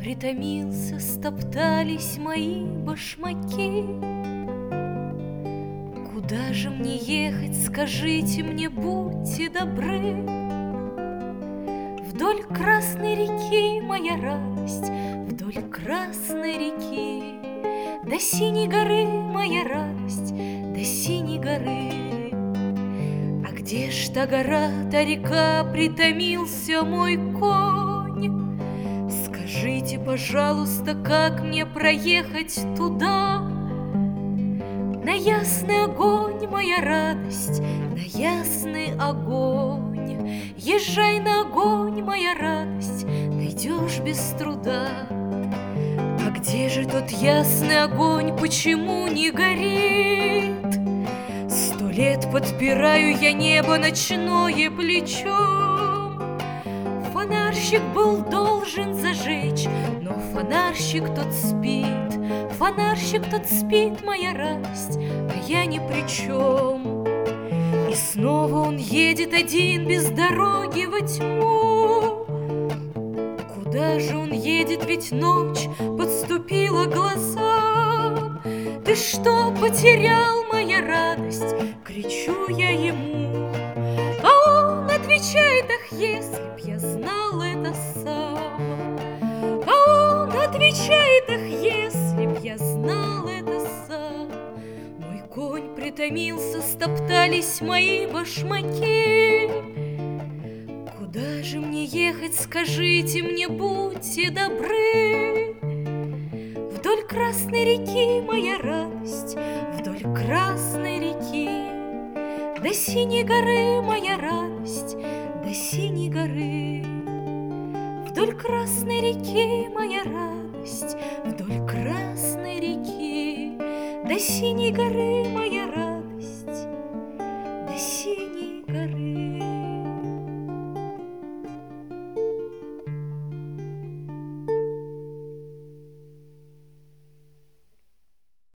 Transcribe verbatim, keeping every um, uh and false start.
притомился, стоптались мои башмаки. Куда же мне ехать, скажите мне, будьте добры? Вдоль Красной реки, моя радость, вдоль Красной реки, до Синей горы, моя радость, до Синей горы. А где ж та гора, та река, притомился мой конь? Скажите, пожалуйста, как мне проехать туда? На ясный огонь, моя радость, на ясный огонь. Езжай на огонь, моя радость, найдешь без труда. А где же тот ясный огонь, почему не горит? Сто лет подпираю я небо ночное плечом. Фонарщик был должен зажечь, но фонарщик тот спит. Фонарщик тот спит, моя радость, а я ни при чем. И снова он едет один без дороги во тьму. Куда же он едет, ведь ночь подступила к глазам? Ты что потерял, моя радость? Кричу я ему. А он отвечает: ах, если б я знал это сам. А он отвечает: ах, если б я знал это сам. Мой конь притомился, стоптались мои башмаки. Куда же мне ехать, скажите мне, будьте добры? Вдоль Красной реки, моя радость, вдоль Красной реки, до Синей горы, моя радость, до Синей горы. Вдоль Красной реки, моя радость, вдоль Красной реки, до Синей горы, моя